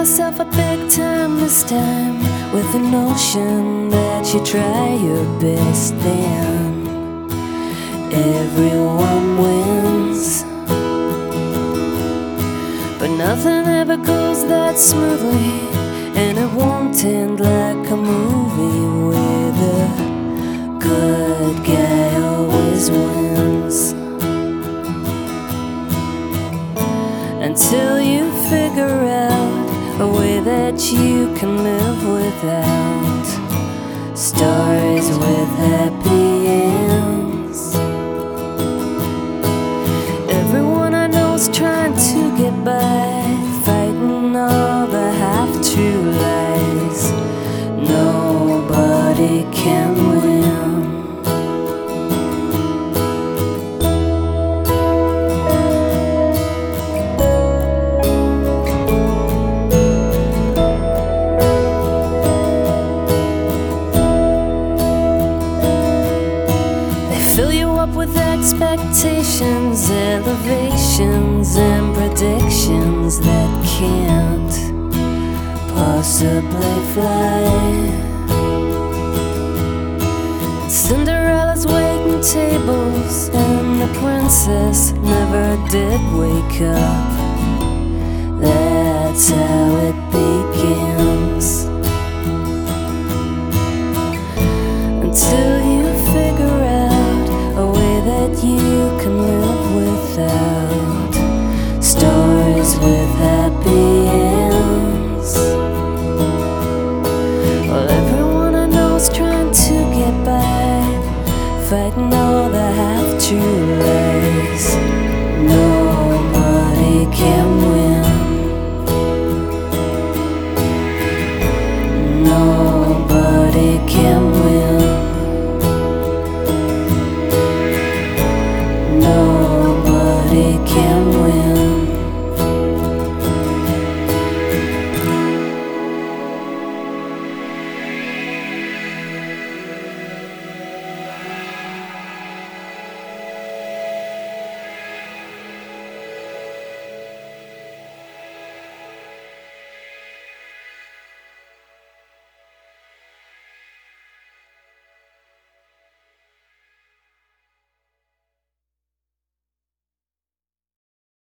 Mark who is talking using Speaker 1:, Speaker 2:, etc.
Speaker 1: myself up big time this time, with the notion that you try your best, then everyone wins. But nothing ever goes that smoothly, and it won't end like a movie where the good guy always wins. Until you figure out a way that you can live without stories with happy ends. Everyone I know's trying to get by, fighting all the half-true lies. Nobody can win. Fill you up with expectations, elevations, and predictions that can't possibly fly. Cinderella's waiting tables, and the princess never did wake up. That's how it